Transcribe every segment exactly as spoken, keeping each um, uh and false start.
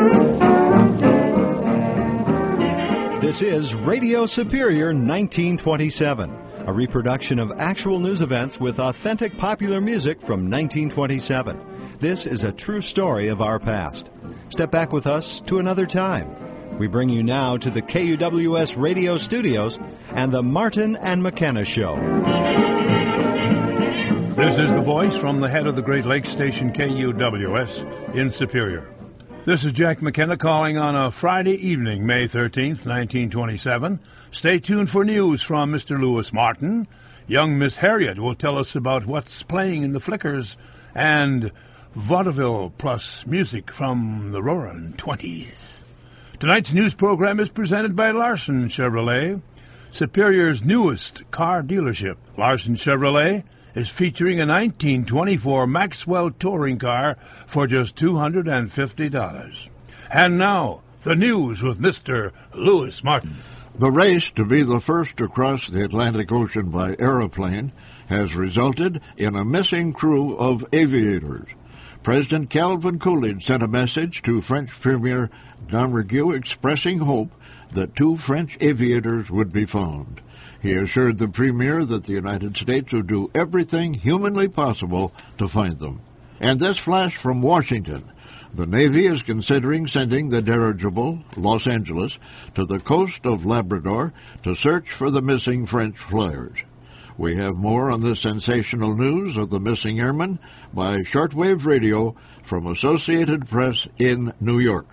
This is Radio Superior nineteen twenty-seven, a reproduction of actual news events with authentic popular music from nineteen twenty-seven. This is a true story of our past. Step back with us to another time. We bring you now to the K U W S radio studios and the Martin and McKenna Show. This is the voice from the head of the Great Lakes station K U W S in Superior. This is Jack McKenna calling on a Friday evening, May thirteenth, nineteen twenty-seven. Stay tuned for news from Mister Lewis Martin. Young Miss Harriet will tell us about what's playing in the Flickers and vaudeville plus music from the roaring twenties. Tonight's news program is presented by Larson Chevrolet, Superior's newest car dealership. Larson Chevrolet is featuring a nineteen twenty-four Maxwell touring car for just two hundred fifty dollars. And now, the news with Mister Lewis Martin. The race to be the first to cross the Atlantic Ocean by aeroplane has resulted in a missing crew of aviators. President Calvin Coolidge sent a message to French Premier Damrigou expressing hope that two French aviators would be found. He assured the Premier that the United States would do everything humanly possible to find them. And this flash from Washington. The Navy is considering sending the dirigible, Los Angeles, to the coast of Labrador to search for the missing French flyers. We have more on the sensational news of the missing airmen by shortwave radio from Associated Press in New York.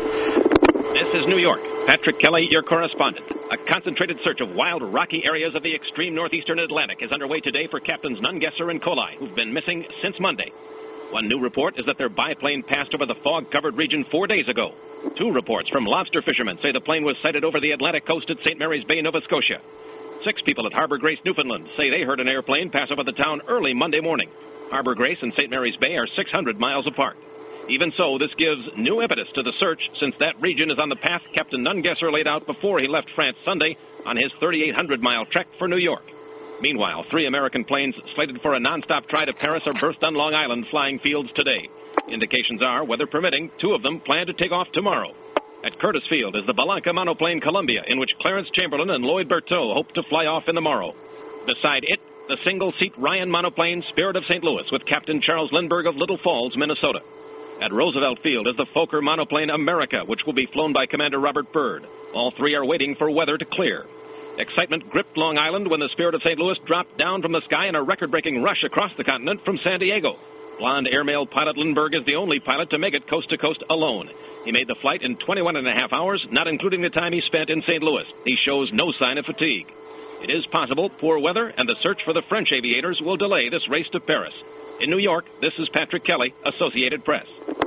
This is New York. Patrick Kelly, your correspondent. A concentrated search of wild, rocky areas of the extreme northeastern Atlantic is underway today for Captains Nungesser and Colai, who've been missing since Monday. One new report is that their biplane passed over the fog-covered region four days ago. Two reports from lobster fishermen say the plane was sighted over the Atlantic coast at Saint Mary's Bay, Nova Scotia. Six people at Harbor Grace, Newfoundland, say they heard an airplane pass over the town early Monday morning. Harbor Grace and Saint Mary's Bay are six hundred miles apart. Even so, this gives new impetus to the search, since that region is on the path Captain Nungesser laid out before he left France Sunday on his thirty-eight hundred mile trek for New York. Meanwhile, three American planes slated for a nonstop try to Paris are berthed on Long Island flying fields today. Indications are, weather permitting, two of them plan to take off tomorrow. At Curtis Field is the Balanca monoplane Columbia, in which Clarence Chamberlain and Lloyd Berteau hope to fly off in the morrow. Beside it, the single-seat Ryan monoplane Spirit of Saint Louis with Captain Charles Lindbergh of Little Falls, Minnesota. At Roosevelt Field is the Fokker monoplane America, which will be flown by Commander Robert Byrd. All three are waiting for weather to clear. Excitement gripped Long Island when the Spirit of Saint Louis dropped down from the sky in a record-breaking rush across the continent from San Diego. Blonde airmail pilot Lindbergh is the only pilot to make it coast-to-coast alone. He made the flight in twenty-one and a half hours, not including the time he spent in Saint Louis. He shows no sign of fatigue. It is possible poor weather and the search for the French aviators will delay this race to Paris. In New York, this is Patrick Kelly, Associated Press.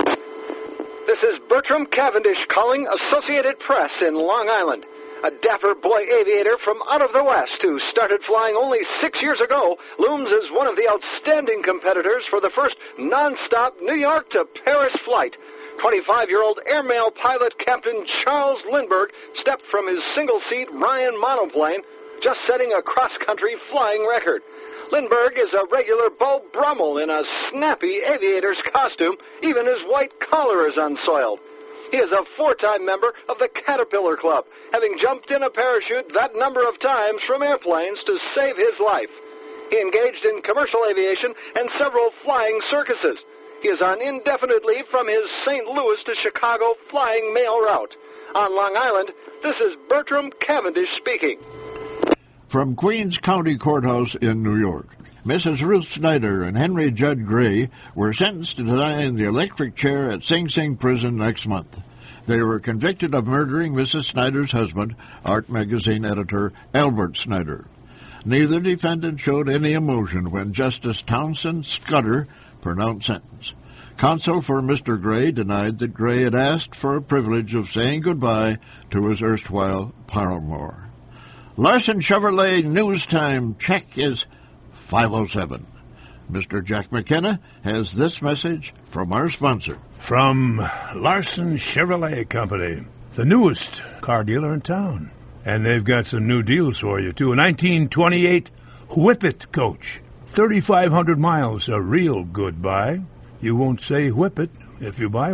This is Bertram Cavendish calling Associated Press in Long Island. A dapper boy aviator from out of the West who started flying only six years ago looms as one of the outstanding competitors for the first non-stop New York to Paris flight. twenty-five-year-old airmail pilot Captain Charles Lindbergh stepped from his single-seat Ryan monoplane, just setting a cross-country flying record. Lindbergh is a regular Beau Brummel in a snappy aviator's costume. Even his white collar is unsoiled. He is a four-time member of the Caterpillar Club, having jumped in a parachute that number of times from airplanes to save his life. He engaged in commercial aviation and several flying circuses. He is on indefinite leave from his Saint Louis to Chicago flying mail route. On Long Island, this is Bertram Cavendish speaking. From Queens County Courthouse in New York, Missus Ruth Snyder and Henry Judd Gray were sentenced to die in the electric chair at Sing Sing Prison next month. They were convicted of murdering Missus Snyder's husband, Art Magazine editor Albert Snyder. Neither defendant showed any emotion when Justice Townsend Scudder pronounced sentence. Counsel for Mister Gray denied that Gray had asked for a privilege of saying goodbye to his erstwhile paramour. Larson Chevrolet News Time check is five oh seven. Mister Jack McKenna has this message from our sponsor. From Larson Chevrolet Company, the newest car dealer in town. And they've got some new deals for you, too. A nineteen twenty-eight Whippet coach. thirty-five hundred miles, a real good buy. You won't say whip it if you buy one.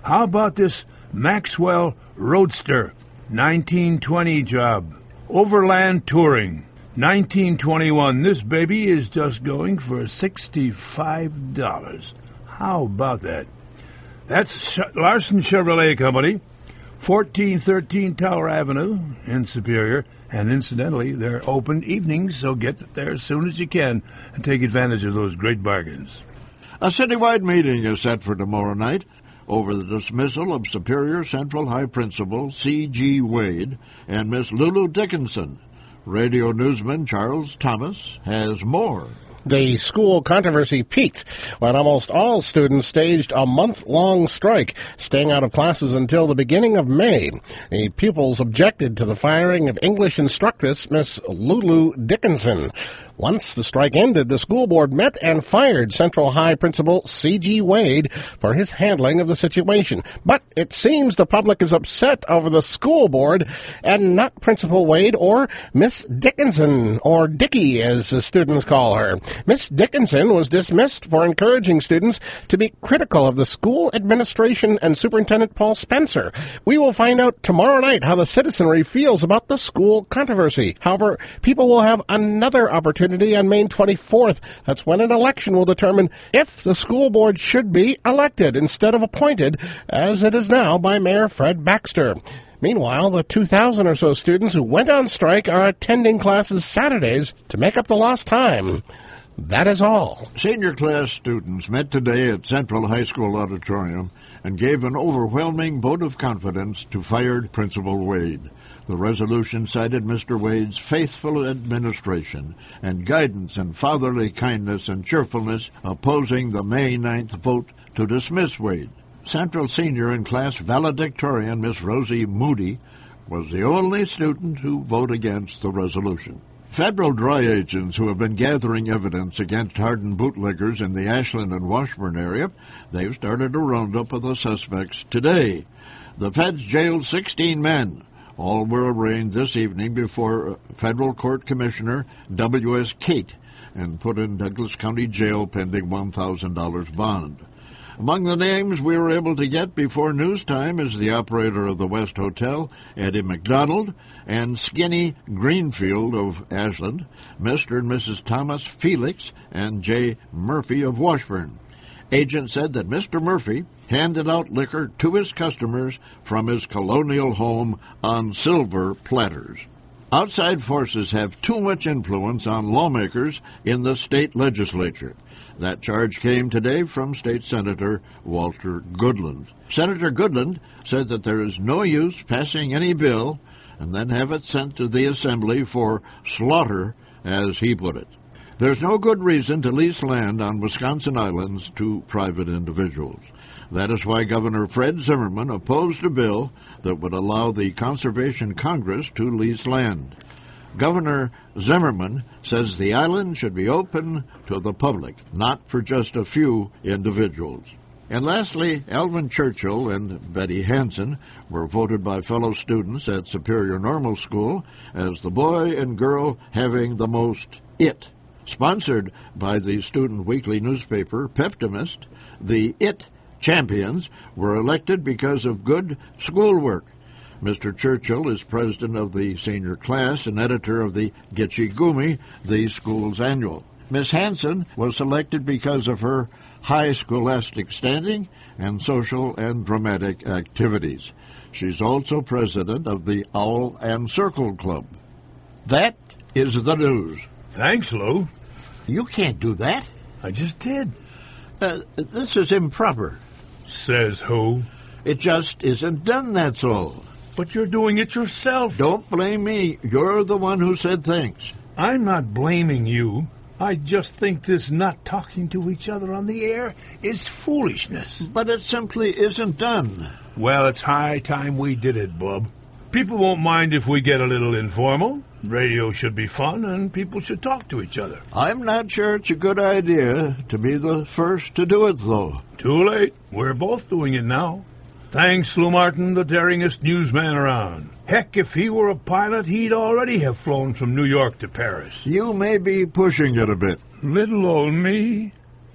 How about this Maxwell Roadster, nineteen twenty job? Overland Touring, nineteen twenty-one. This baby is just going for sixty-five dollars. How about that? That's Sh- Larson Chevrolet Company, fourteen thirteen Tower Avenue in Superior. And incidentally, they're open evenings, so get there as soon as you can and take advantage of those great bargains. A citywide meeting is set for tomorrow night over the dismissal of Superior Central High Principal C G Wade and Miss Lulu Dickinson. Radio newsman Charles Thomas has more. The school controversy peaked when almost all students staged a month-long strike, staying out of classes until the beginning of May. The pupils objected to the firing of English instructress Miss Lulu Dickinson. Once the strike ended, the school board met and fired Central High Principal C G Wade for his handling of the situation. But it seems the public is upset over the school board and not Principal Wade or Miss Dickinson, or Dickie as the students call her. Miss Dickinson was dismissed for encouraging students to be critical of the school administration and Superintendent Paul Spencer. We will find out tomorrow night how the citizenry feels about the school controversy. However, people will have another opportunity on May twenty-fourth. That's when an election will determine if the school board should be elected instead of appointed, as it is now by Mayor Fred Baxter. Meanwhile, the two thousand or so students who went on strike are attending classes Saturdays to make up the lost time. That is all. Senior class students met today at Central High School Auditorium and gave an overwhelming vote of confidence to fired Principal Wade. The resolution cited Mister Wade's faithful administration and guidance and fatherly kindness and cheerfulness, opposing the May ninth vote to dismiss Wade. Central senior and class valedictorian Miss Rosie Moody was the only student who voted against the resolution. Federal dry agents who have been gathering evidence against hardened bootleggers in the Ashland and Washburn area, they've started a roundup of the suspects today. The feds jailed sixteen men. All were arraigned this evening before Federal Court Commissioner W S Cate and put in Douglas County Jail pending one thousand dollars bond. Among the names we were able to get before news time is the operator of the West Hotel, Eddie McDonald, and Skinny Greenfield of Ashland, Mister and Missus Thomas Felix, and J. Murphy of Washburn. Agents said that Mister Murphy handed out liquor to his customers from his colonial home on silver platters. Outside forces have too much influence on lawmakers in the state legislature. That charge came today from State Senator Walter Goodland. Senator Goodland said that there is no use passing any bill and then have it sent to the Assembly for slaughter, as he put it. There's no good reason to lease land on Wisconsin islands to private individuals. That is why Governor Fred Zimmerman opposed a bill that would allow the Conservation Congress to lease land. Governor Zimmerman says the island should be open to the public, not for just a few individuals. And lastly, Alvin Churchill and Betty Hansen were voted by fellow students at Superior Normal School as the boy and girl having the most it. Sponsored by the student weekly newspaper Peptimist, the IT champions were elected because of good schoolwork. Mister Churchill is president of the senior class and editor of the Gitche Gumi, the school's annual. Miss Hansen was selected because of her high scholastic standing and social and dramatic activities. She's also president of the Owl and Circle Club. That is the news. Thanks, Lou. You can't do that. I just did. Uh, this is improper. Says who? It just isn't done, that's all. But you're doing it yourself. Don't blame me. You're the one who said thanks. I'm not blaming you. I just think this not talking to each other on the air is foolishness. But it simply isn't done. Well, it's high time we did it, Bub. People won't mind if we get a little informal. Radio should be fun, and people should talk to each other. I'm not sure it's a good idea to be the first to do it, though. Too late. We're both doing it now. Thanks, Lou Martin, the daringest newsman around. Heck, if he were a pilot, he'd already have flown from New York to Paris. You may be pushing it a bit. Little old me.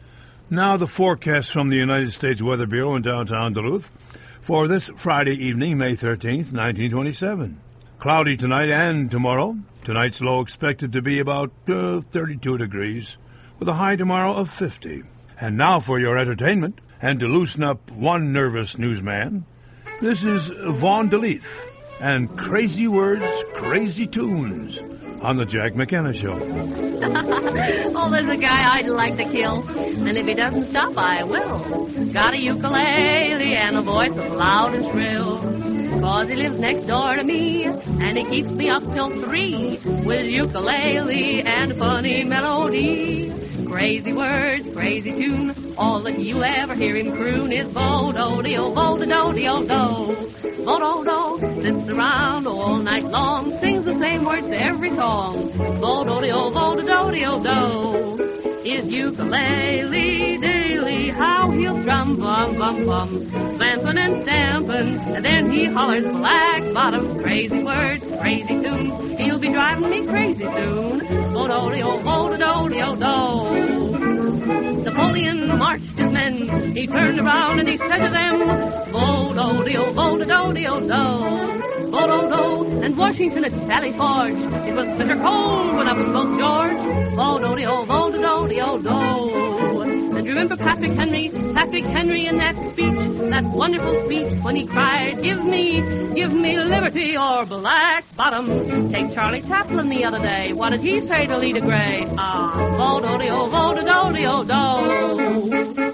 Now the forecast from the United States Weather Bureau in downtown Duluth for this Friday evening, May thirteenth, nineteen twenty-seven. Cloudy tonight and tomorrow. Tonight's low expected to be about uh, thirty-two degrees, with a high tomorrow of fifty. And now for your entertainment, and to loosen up one nervous newsman, this is Vaughn DeLeaf and Crazy Words, Crazy Tunes on the Jack McKenna Show. Oh, there's a guy I'd like to kill, and if he doesn't stop, I will. Got a ukulele and a voice as loud and shrill, 'cause he lives next door to me, and he keeps me up till three with ukulele and funny melody. Crazy words, crazy tune, all that you'll ever hear him croon is bo-do-de-o, bo-do-do-de-o-do. Bo-do-do, sits around all night long, sings the same words to every song. Bo-do-de-o, bo-do-do-de-o-do. His ukulele daily, how he'll drum, bum, bum, bum, slampin' and stampin', and then he hollers black bottom. Crazy words, crazy tunes, he'll be driving me crazy soon. Bo-do-de-o, bo-do-do-de-o-do. Napoleon marched his men, he turned around and he said to them, bo-do-de-o, bo-do-do-de-o-do. Bo-do-do, and Washington at Sally Forge, it was bitter cold when up spoke George. Bo-do-de-o, bo-do-do-de-o-do. And remember Patrick Henry, Patrick Henry in that speech, that wonderful speech when he cried, give me, give me liberty or black bottom. Take Charlie Chaplin the other day, what did he say to Lita Gray? Ah, bo-do-de-o, bo-do-do-de-o-do.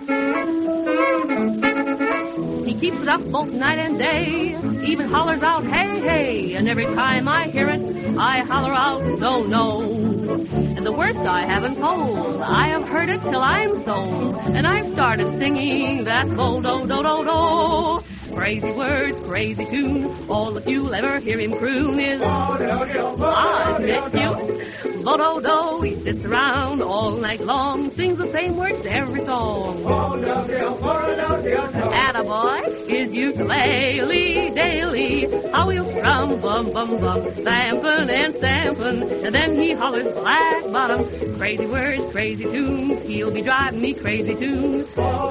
He keeps it up both night and day, even hollers out, hey, hey, and every time I hear it, I holler out, no, no. And the worst I haven't told, I have heard it till I'm sold, and I've started singing that bo-do-do-do-do. Crazy words, crazy tune, all that you'll ever hear him croon is ah, isn't you? Bo-do-do, he sits around all night long, sings the same words to every song. Attaboy, his ukulele daily, how he'll strum, bum, bum, bum, stampin' and stampin', and then he hollers black bottom. Crazy words, crazy tunes, he'll be driving me crazy too.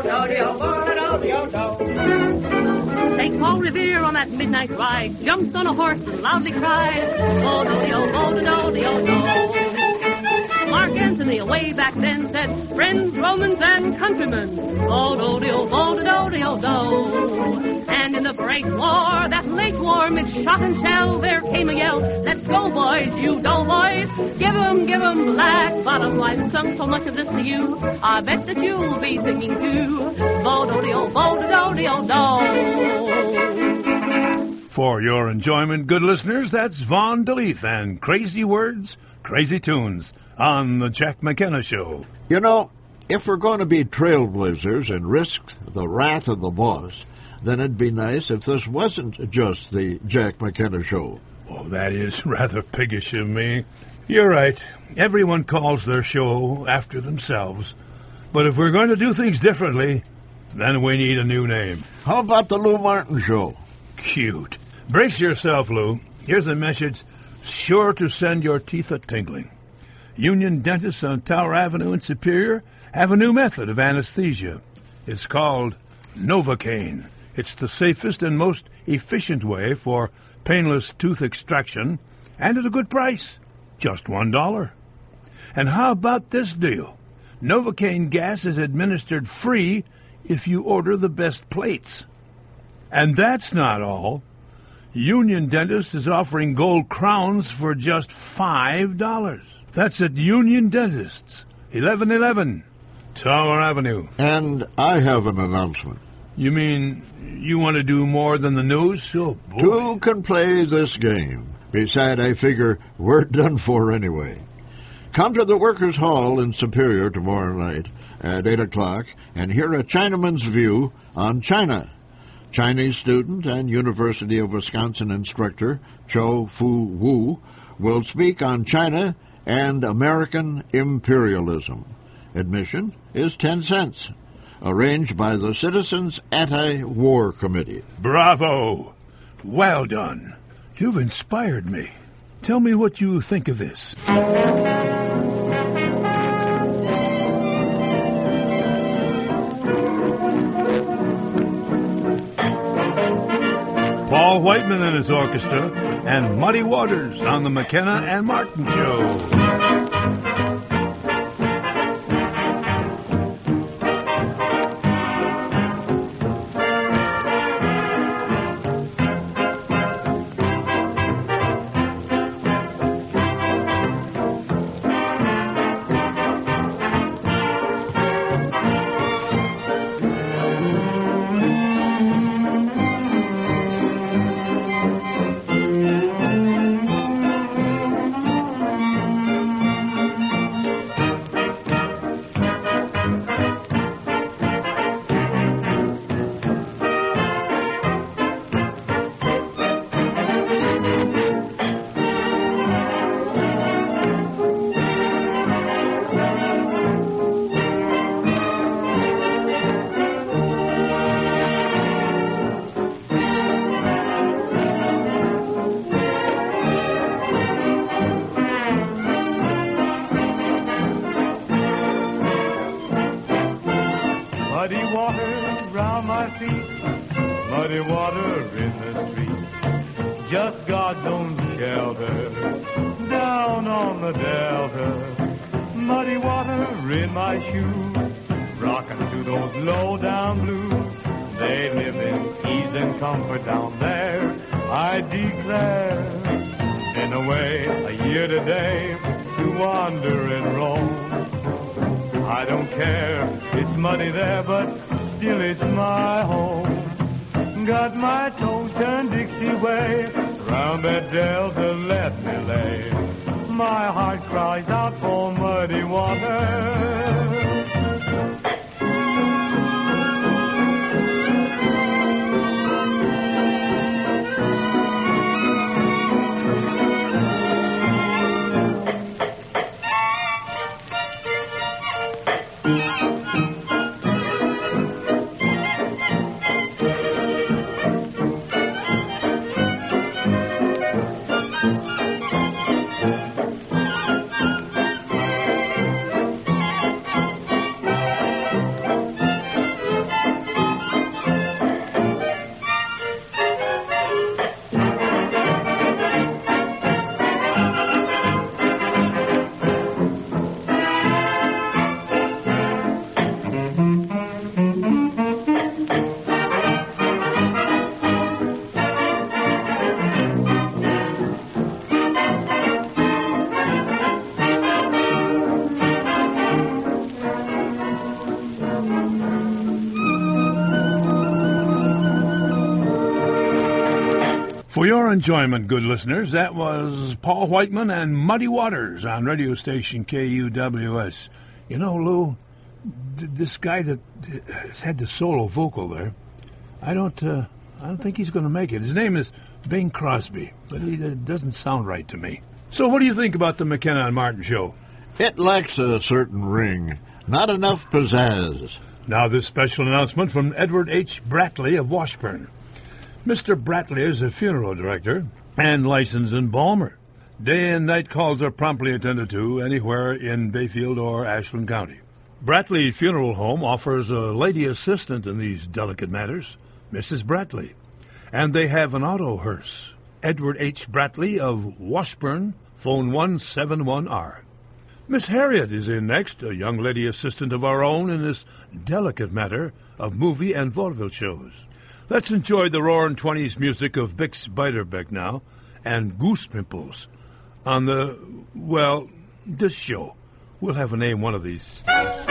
Take Paul Revere on that midnight ride, jumps on a horse and loudly cried, bo-do-de-o, bo-do-do-de-o-do. Mark Antony, way back then, said, friends, Romans, and countrymen, bo-do-de-o, bo-do-do-de-o-do. And in the great war, that late war, mixed shot and shell, there came a yell, let's go, boys, you doughboys, give 'em, give 'em black bottom. I've sung so much of this to you, I bet that you'll be singing too, bo-do-de-o, bo-do-do-de-o-do. For your enjoyment, good listeners, that's Vaughn DeLeaf and Crazy Words, Crazy Tunes on the Jack McKenna Show. You know, if we're going to be trailblazers and risk the wrath of the boss, then it'd be nice if this wasn't just the Jack McKenna Show. Oh, that is rather piggish of me. You're right. Everyone calls their show after themselves. But if we're going to do things differently, then we need a new name. How about the Lou Martin Show? Cute. Brace yourself, Lou. Here's a message sure to send your teeth a-tingling. Union dentists on Tower Avenue in Superior have a new method of anesthesia. It's called Novocaine. It's the safest and most efficient way for painless tooth extraction, and at a good price, just one dollar. And how about this deal? Novocaine gas is administered free if you order the best plates. And that's not all. Union Dentist is offering gold crowns for just five dollars. That's at Union Dentists, eleven eleven Tower Avenue. And I have an announcement. You mean you want to do more than the news? Oh, boy. Two can play this game. Beside, I figure we're done for anyway. Come to the Workers' Hall in Superior tomorrow night at eight o'clock and hear a Chinaman's view on China. Chinese student and University of Wisconsin instructor Cho Fu Wu will speak on China and American imperialism. Admission is ten cents. Arranged by the Citizens Anti-War Committee. Bravo! Well done. You've inspired me. Tell me what you think of this. Paul Whiteman and his orchestra, and Muddy Waters on the McKenna and Martin Show. For your enjoyment, good listeners, that was Paul Whiteman and Muddy Waters on radio station K U W S. You know, Lou, th- this guy that has had the solo vocal there, I don't, uh, I don't think he's going to make it. His name is Bing Crosby, but he uh, doesn't sound right to me. So, what do you think about the McKenna and Martin Show? It lacks a certain ring, not enough pizzazz. Now, this special announcement from Edward H. Bratley of Washburn. Mister Bratley is a funeral director and licensed embalmer. Day and night calls are promptly attended to anywhere in Bayfield or Ashland County. Bratley Funeral Home offers a lady assistant in these delicate matters, Missus Bratley. And they have an auto hearse. Edward H. Bratley of Washburn, phone one seven one R. Miss Harriet is in next, a young lady assistant of our own in this delicate matter of movie and vaudeville shows. Let's enjoy the roaring twenties music of Bix Beiderbecke now, and Goose Pimples on the, well, this show. We'll have a name one of these days.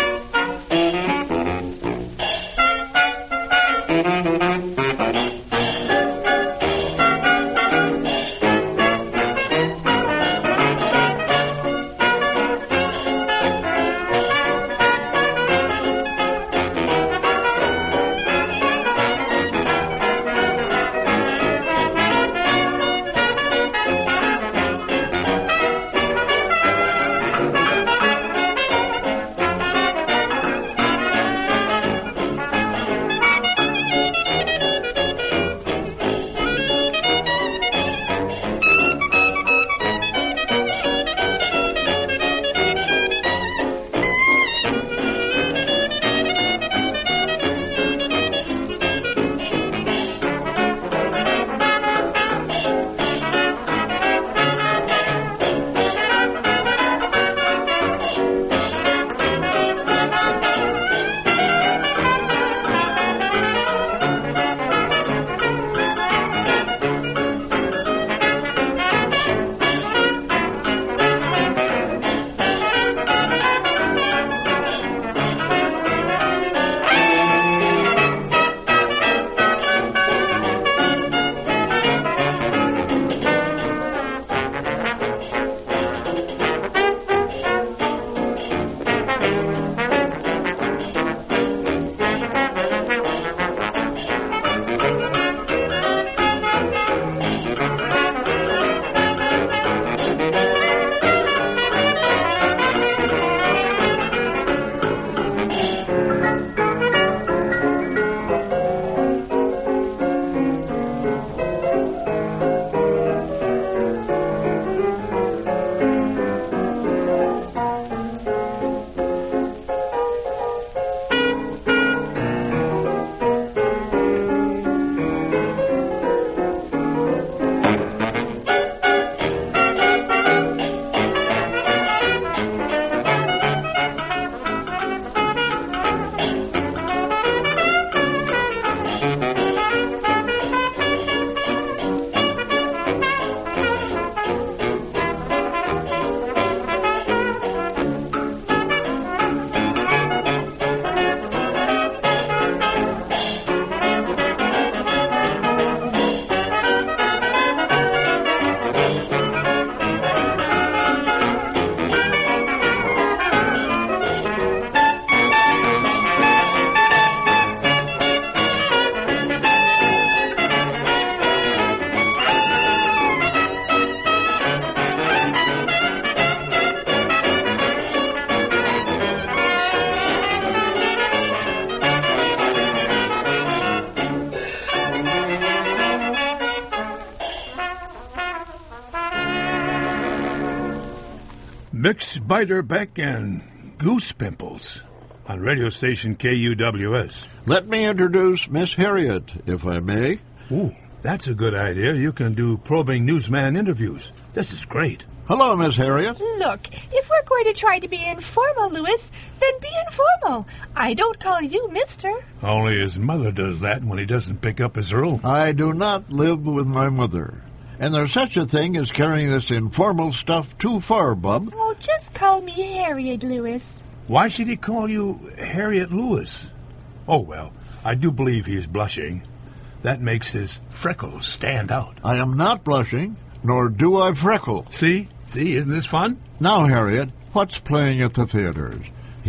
Mix Biderbeck and Goose Pimples on radio station K U W S. Let me introduce Miss Harriet, if I may. Ooh, that's a good idea. You can do probing newsman interviews. This is great. Hello, Miss Harriet. Look, if we're going to try to be informal, Louis, then be informal. I don't call you mister. Only his mother does that when he doesn't pick up his room. I do not live with my mother. And there's such a thing as carrying this informal stuff too far, Bub. Oh, just call me Harriet, Louis. Why should he call you Harriet Lewis? Oh, well, I do believe he's blushing. That makes his freckles stand out. I am not blushing, nor do I freckle. See? See, isn't this fun? Now, Harriet, what's playing at the theaters?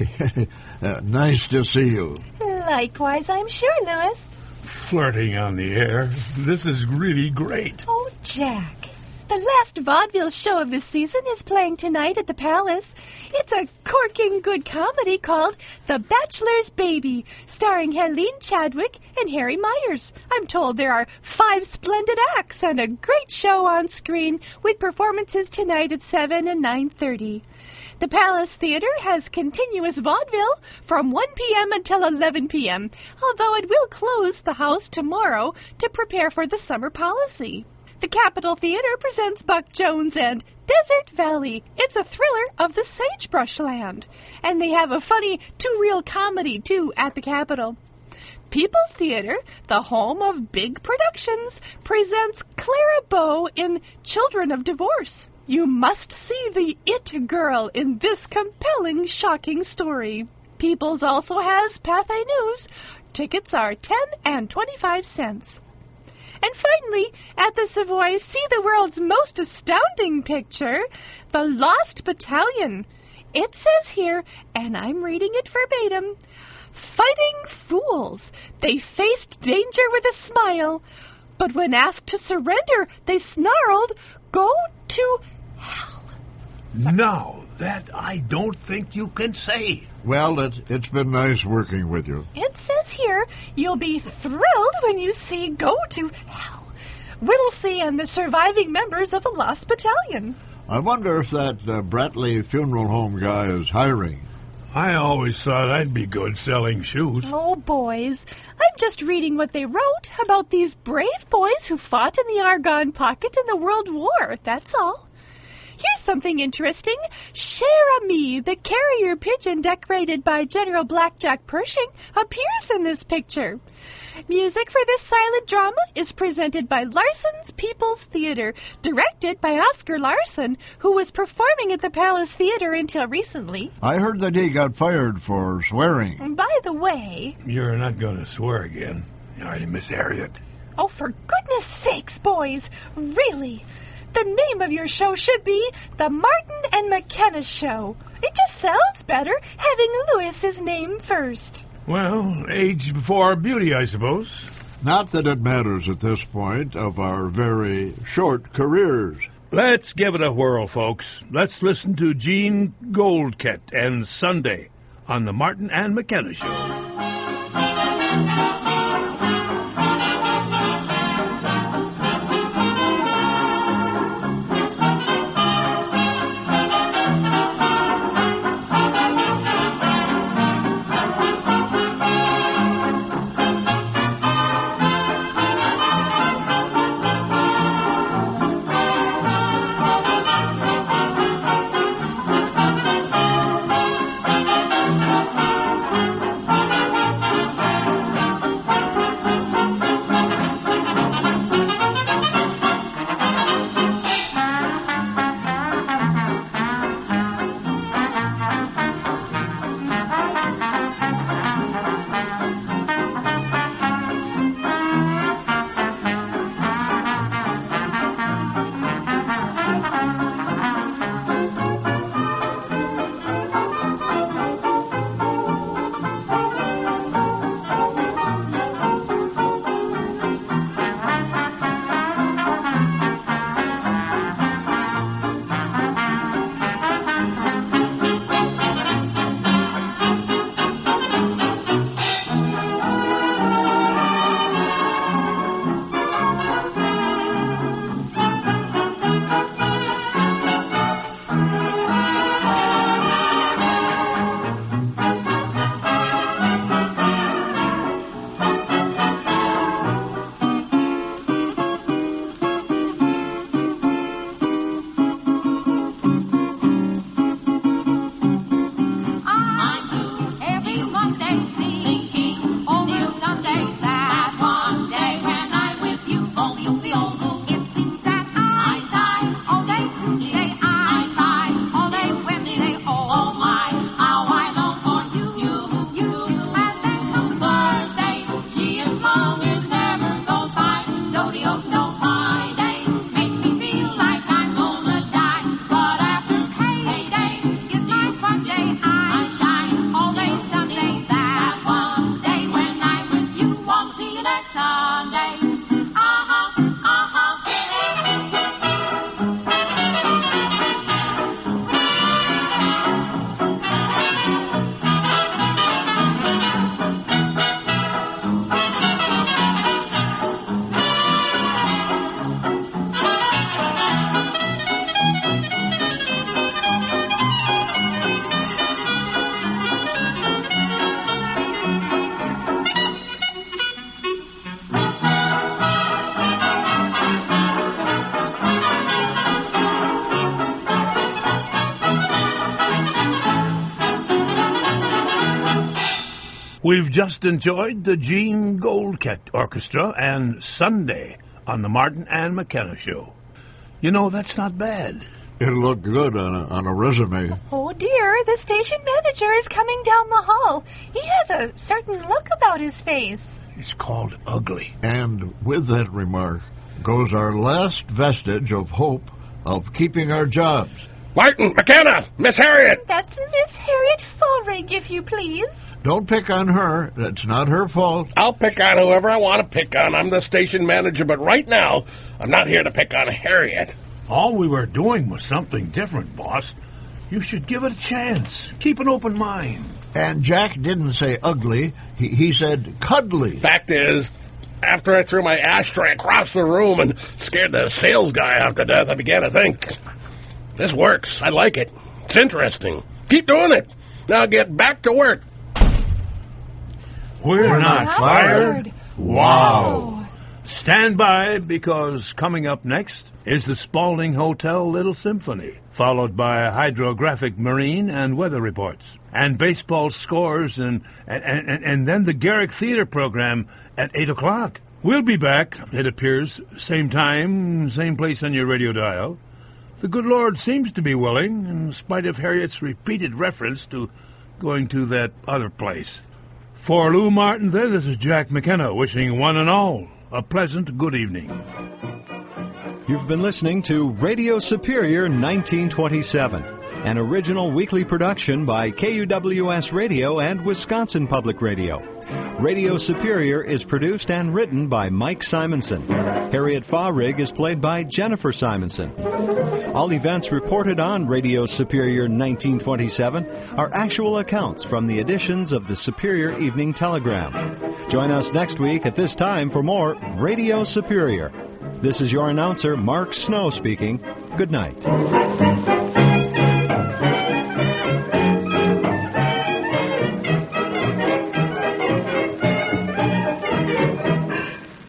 uh, nice to see you. Likewise, I'm sure, Louis. Flirting on the air. This is really great. Oh, Jack. The last vaudeville show of the season is playing tonight at the Palace. It's a corking good comedy called The Bachelor's Baby, starring Helene Chadwick and Harry Myers. I'm told there are five splendid acts and a great show on screen with performances tonight at seven and nine thirty. The Palace Theater has continuous vaudeville from one p.m. until eleven p.m., although it will close the house tomorrow to prepare for the summer policy. The Capitol Theater presents Buck Jones and Desert Valley. It's a thriller of the sagebrush land. And they have a funny two-reel comedy, too, at the Capitol. People's Theater, the home of big productions, presents Clara Bow in Children of Divorce. You must see the It Girl in this compelling, shocking story. People's also has Pathé News. Tickets are ten and twenty-five cents. And finally, at the Savoy, see the world's most astounding picture, The Lost Battalion. It says here, and I'm reading it verbatim, fighting fools. They faced danger with a smile, but when asked to surrender, they snarled, go to hell. Now, that I don't think you can say. Well, it, it's been nice working with you. It says here, you'll be thrilled when you see Go to Hell, Whittlesey and the surviving members of the Lost Battalion. I wonder if that uh, Bratley Funeral Home guy is hiring. I always thought I'd be good selling shoes. Oh, boys, I'm just reading what they wrote about these brave boys who fought in the Argonne Pocket in the World War, that's all. Here's something interesting. Cher Ami, the carrier pigeon decorated by General Blackjack Pershing, appears in this picture. Music for this silent drama is presented by Larson's People's Theater, directed by Oscar Larson, who was performing at the Palace Theater until recently. I heard that he got fired for swearing. By the way... You're not going to swear again, are you, Miss Harriet? Oh, for goodness sakes, boys, really... The name of your show should be The Martin and McKenna Show. It just sounds better having Lewis's name first. Well, age before beauty, I suppose. Not that it matters at this point of our very short careers. Let's give it a whirl, folks. Let's listen to Gene Goldkett and Sunday on The Martin and McKenna Show. We've just enjoyed the Gene Goldcat Orchestra and Sunday on the Martin and McKenna Show. You know, that's not bad. It'll look good on a, on a resume. Oh, dear, the station manager is coming down the hall. He has a certain look about his face. It's called ugly. And with that remark goes our last vestige of hope of keeping our jobs. Martin, McKenna, Miss Harriet. That's Miss Harriet Fulrig, if you please. Don't pick on her. That's not her fault. I'll pick on whoever I want to pick on. I'm the station manager, but right now, I'm not here to pick on Harriet. All we were doing was something different, boss. You should give it a chance. Keep an open mind. And Jack didn't say ugly. He, he said cuddly. Fact is, after I threw my ashtray across the room and scared the sales guy half to death, I began to think, this works. I like it. It's interesting. Keep doing it. Now get back to work. We're, We're not, not fired. fired. Wow. Stand by, because coming up next is the Spalding Hotel Little Symphony, followed by hydrographic marine and weather reports, and baseball scores, and, and, and, and then the Garrick Theater program at eight o'clock. We'll be back, it appears, same time, same place on your radio dial. The good Lord seems to be willing, in spite of Harriet's repeated reference to going to that other place. For Lou Martin there, this is Jack McKenna, wishing one and all a pleasant good evening. You've been listening to Radio Superior nineteen twenty-seven, an original weekly production by K U W S Radio and Wisconsin Public Radio. Radio Superior is produced and written by Mike Simonson. Harriet Fahrig is played by Jennifer Simonson. All events reported on Radio Superior nineteen twenty-seven are actual accounts from the editions of the Superior Evening Telegram. Join us next week at this time for more Radio Superior. This is your announcer, Mark Snow, speaking. Good night.